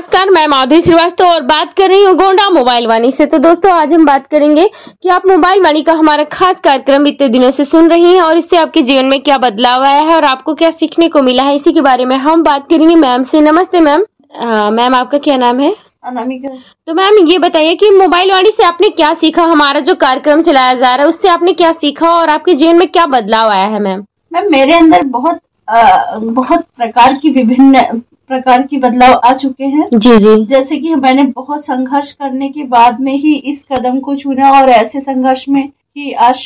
नमस्कार, मैं माधुरी श्रीवास्तव और बात कर रही हूँ गोंडा मोबाइल वाणी से। तो दोस्तों, आज हम बात करेंगे कि आप मोबाइल वाणी का हमारा खास कार्यक्रम इतने दिनों से सुन रही हैं और इससे आपके जीवन में क्या बदलाव आया है और आपको क्या सीखने को मिला है, इसी के बारे में हम बात करेंगे मैम से। नमस्ते मैम। मैम, आपका क्या नाम है? अनामिका। तो मैम, ये बताइए कि मोबाइल वाणी से आपने क्या सीखा, हमारा जो कार्यक्रम चलाया जा रहा है उससे आपने क्या सीखा और आपके जीवन में क्या बदलाव आया है? मैम मेरे अंदर बहुत विभिन्न प्रकार की बदलाव आ चुके हैं। जी जी। जैसे कि मैंने बहुत संघर्ष करने के बाद में ही इस कदम को चुना और ऐसे संघर्ष में कि आज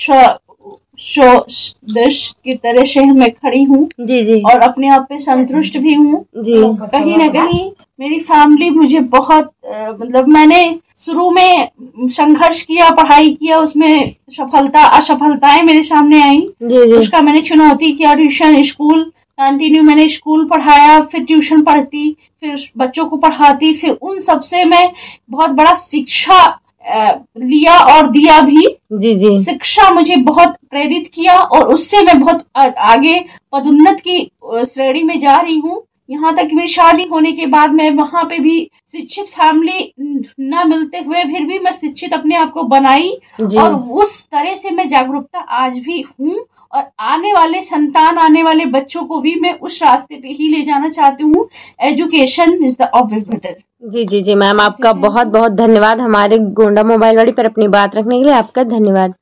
देश की तरह से मैं खड़ी हूँ। जी जी। और अपने आप पे संतुष्ट भी हूँ जी। कहीं ना कहीं मेरी फैमिली मुझे बहुत मैंने शुरू में संघर्ष किया, पढ़ाई किया, उसमें असफलताएं मेरे सामने आई। उसका मैंने चुनौती किया, ट्यूशन, स्कूल कंटिन्यू, मैंने स्कूल पढ़ाया, फिर ट्यूशन पढ़ती, फिर बच्चों को पढ़ाती, फिर उन सब से मैं बहुत बड़ा शिक्षा लिया और दिया भी। जी जी। शिक्षा मुझे बहुत प्रेरित किया और उससे मैं बहुत आगे पदोन्नत की श्रेणी में जा रही हूँ। यहाँ तक मेरी शादी होने के बाद मैं वहां पे भी शिक्षित फैमिली न मिलते हुए फिर भी मैं शिक्षित अपने आप को बनाई और उस तरह से मैं जागरूकता आज भी हूँ और आने वाले बच्चों को भी मैं उस रास्ते पे ही ले जाना चाहती हूँ। Education is the always better. जी जी जी मैम, आपका बहुत बहुत धन्यवाद हमारे गोंडा मोबाइल वाणी पर अपनी बात रखने के लिए। आपका धन्यवाद।